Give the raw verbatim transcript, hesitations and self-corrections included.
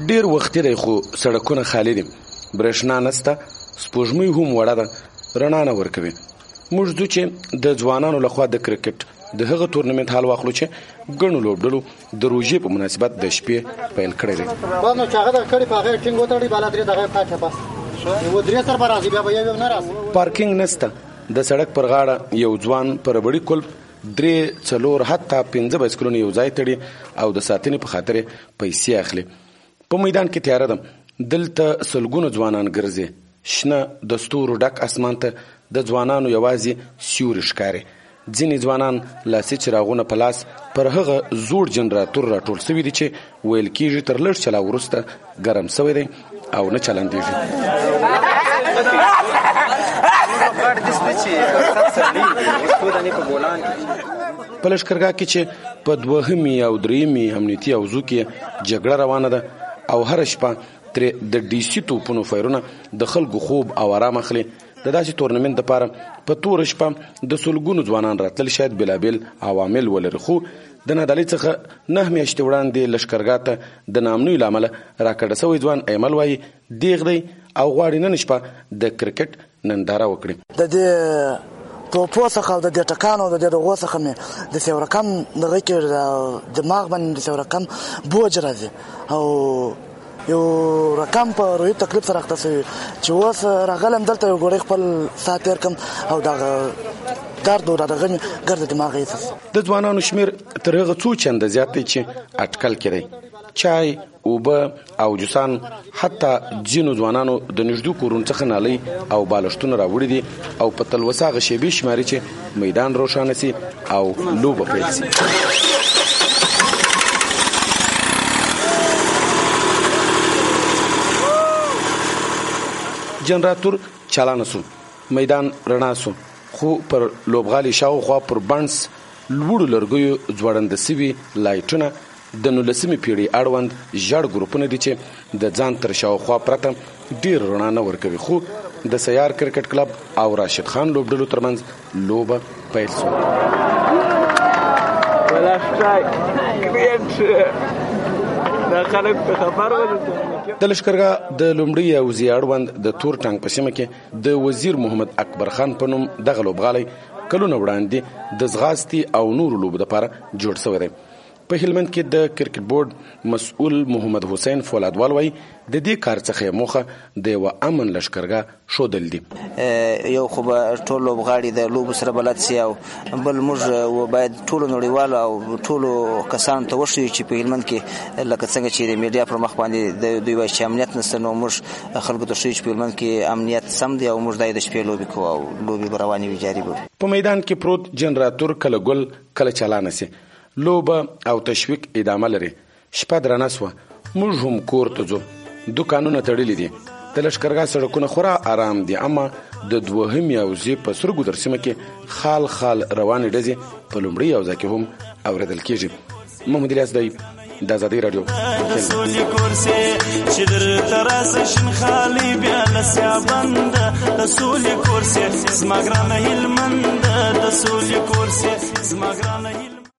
ډیر وخت دی خو سړکونه خالي دي، برېښنا نشته، سپوږمۍ هم وړه ده، رڼا نه ورکوي. موږ ځو چې د ځوانانو لخوا د کرکټ د هغه تورنمنت حال واخلو چې ګڼو لوبډلو د روژې په مناسبت د شپې پیل کړی دی. نو چې هغه د کړي په هغه ټینګ وتړي بالا درې دغه پاتې پاس یو درې تر برازي بیا به یو نه راځي. پارکینګ نشته، د سړک پر غاړه یو ځوان پر بړی کلب درې څلور حتی پنځه بایسکلونه یو ځای تړي او د ساتنې په خاطر پیسې اخلي. په میدان کې تیاره ده، دلته سلګونه ځوانان ګرځي، شنه د ستورو ډک اسمان ته د ځوانانو یوازې سیوري ښکاري. ځینې ځوانان لاسي چراغونه په لاس پر هغه زوړ جنراتور راټول سوي دي چې ویل کېږي تر لږ چلا وروسته ګرم سوی دی او نه چلندېږي. په لښکرګاه کې چې په دوهمې او درېیمې امنیتي حوزو کې جګړه روانه ده او هره شپه ترې د ډیسي توپونو فایرونه د خلکو خوب او آرام اخلي. د داسې تورنمنت دپاره په توره شپه د سلګونو ځوانان راتلل شاید بېلابېل عوامل ولري، خو د نادالۍ څخه نه میاشتې وړاندې لښکرګاه ته د ناامنیو له امله راکډه سوی ځوان ایمل وایي دیغ دی او غواړي نن شپه د کرکټ ننداره وکړي. د دې توپو څخه او د دې ټکانو د دې دغو څخه مې د یو رقم دغه کې دماغ باندې د یو رقم بوج راځي او یو رقم په روحي تکلیف سره اخته شوي چې اوس راغلم دلته یو ګوړی خپل ساعت تېر کړم او دغه درد او دغه مې ګرد دماغ ایسس. د ځوانانو شمېر تر هغه څو چنده زیات دی چې اټکل کې دی. چای، اوبه او جوسان، حتی ځینو ځوانانو د نږدې کورونو څخه نالۍ او بالښتونه راوړي دي او په تلوسه هغه شیبې شماري چې میدان روښانه سي او لوبه پیل سي. جنراتور چالانه سو، میدان رڼا سو، خو پر لوبغالي شاوخوا پر بنس لوړو لرګیو ځوړنده سوي لایټونه د نولسمې پیړۍ اړوند ژړ ګروپونه دي چې د ځان تر شاوخوا پرته ډېر رڼا نه ورکوي. خو د سیار کرکټ کلب او راشد خان لوبډلو ترمنځ لوبه پیل سوه. د لښکرګاه د لومړي حوزې اړوند د تور ټانک په سیمه کې د وزیر محمد اکبر خان په نوم دغه لوبغالی کلونه وړاندې د ځغاستې او نورو لوبو لپاره جوړ شوی دی. په هلمند کې د کرکټ بورډ مسؤل محمد حسین فولادوال وایي د دې کار څخه موخه د یوه امن لښکرګاه ښودل دي. یو خو به ټول لوبغاړي د لوبو سره بلد سي او بل موږ باید ټولو نړیوالو او ټولو کسانو ته وښیو چې په هلمند کې لکه څنګه چې د میډیا پر مخ باندې د دوی وایي چې امنیت نشته، نو موږ خلکو ته ښیو چې په هلمند کې امنیت سم دی او موږ دا د شپې لوبې کوو او لوبې به روانې وي، جاري به. په میدان کې پروت جنراتور کله ګل کله چالانه سي، لوبه او تشویق ادامه لري. شپه درنه سوه، موږ هم کور ته ځو، دوکانونه تړلي دي، د لښکرګاه سړکونه خورا آرام دي، اما د دوهمې حوزې په سرګودر سیمه کې خال خال روانې ډزې په لومړي حوزه کې هم اورېدل کېږي. محمد الیاس دی، د آزادۍ راډیو. د سولې کورسې چې درته راسه شین خالي بیا لسیا بند، د سولې کورسې زما ګرانه هلمند، د سولې کورسې زما ګرانه